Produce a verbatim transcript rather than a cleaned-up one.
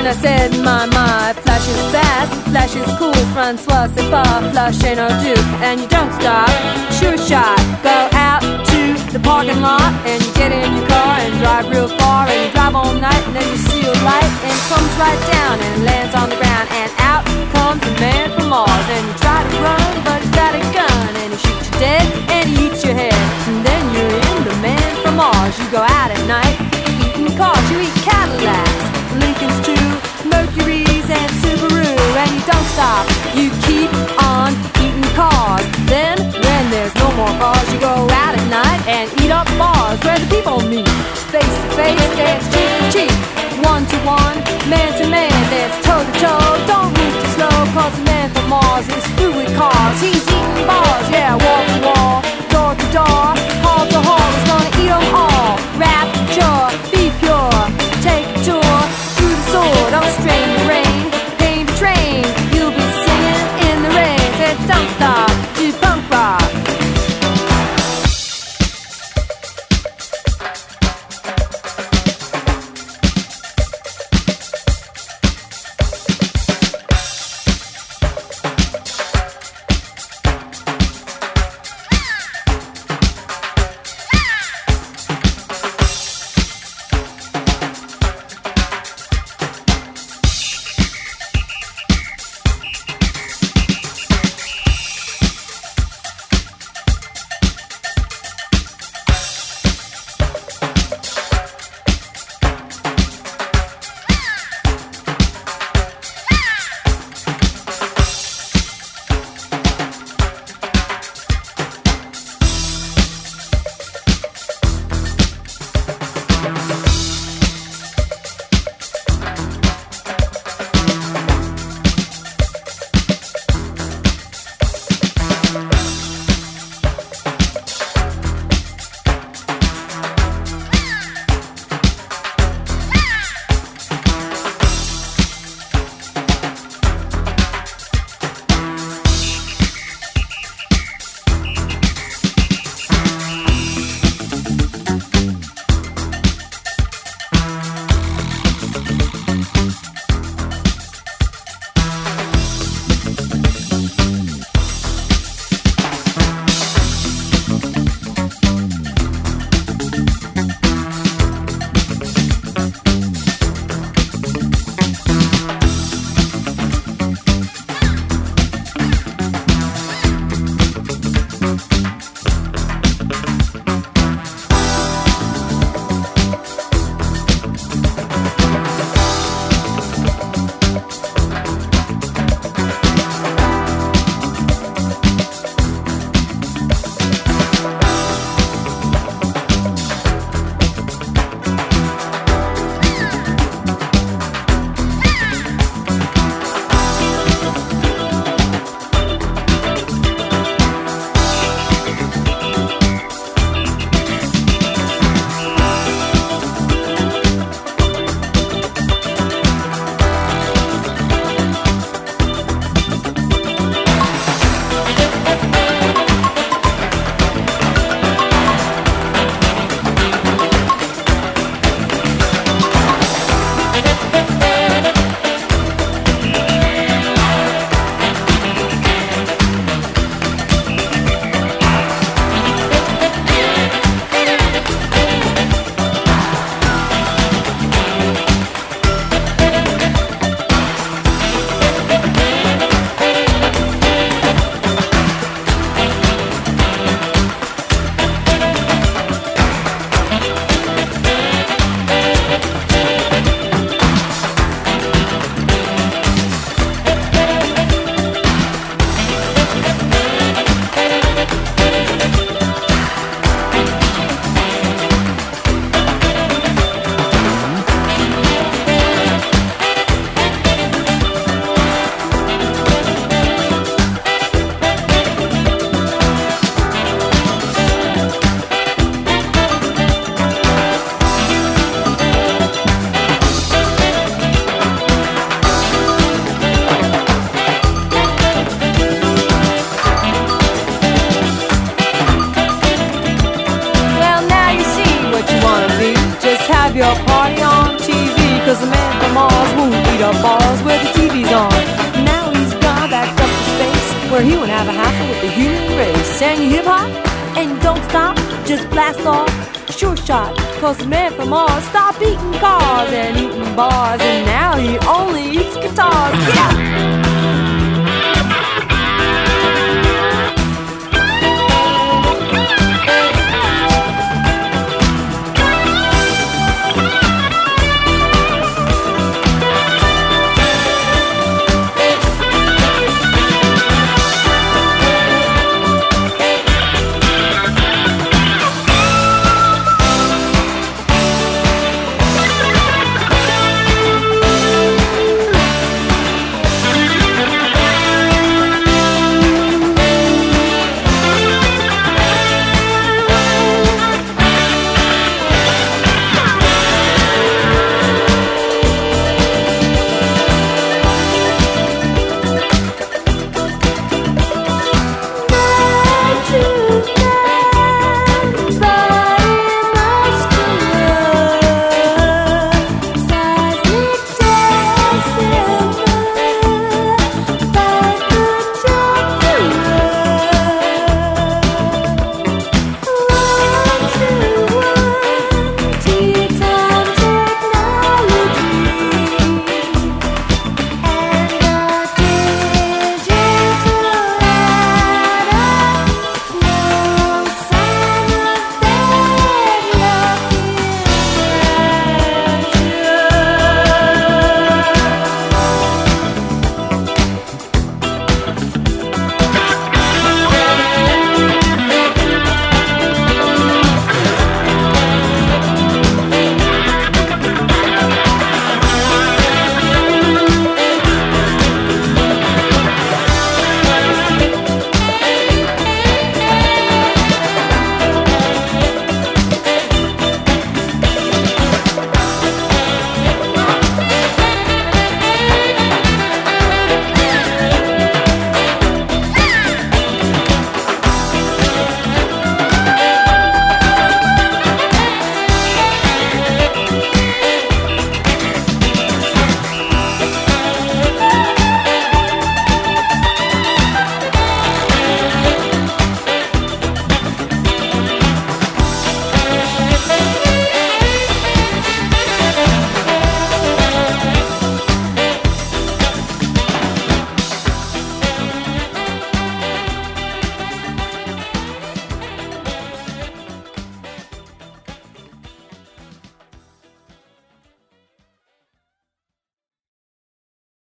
And I said, my, my, flash is fast, flash is cool, Francois, c'est pas, flash ain't no do. And you don't stop, sure shot, go out to the parking lot, and you get in your car and drive real far, and you drive all night, and then you see a light, and it comes right down and lands on the ground, and out comes a man from Mars, and you try to run, but he's got a gun, and he shoots you dead, and he eats your head, and then you're in the man from Mars. You go out at night, eating cars, you eat Cadillacs, Lincolns too, Mercuries and Subaru, and you don't stop, you keep on eating cars. Then, when there's no more cars, you go out at night and eat up bars where the people meet. Face to face, dance cheek to cheek, one to one, man to man, dance toe to toe. Don't move too slow, cause the man from Mars is through with cars. He's eating bars, yeah, wall to wall, door to door, hall to hall. He's gonna eat them all. Rapture, be pure, take a tour through the sword, don't strain the rain, paint the train. You'll be singing in the rain, said don't stop, do punk rock. and you hip hop, and you don't stop, just blast off. Sure shot, cause the man from Mars stopped eating cars and eating bars, and now he only eats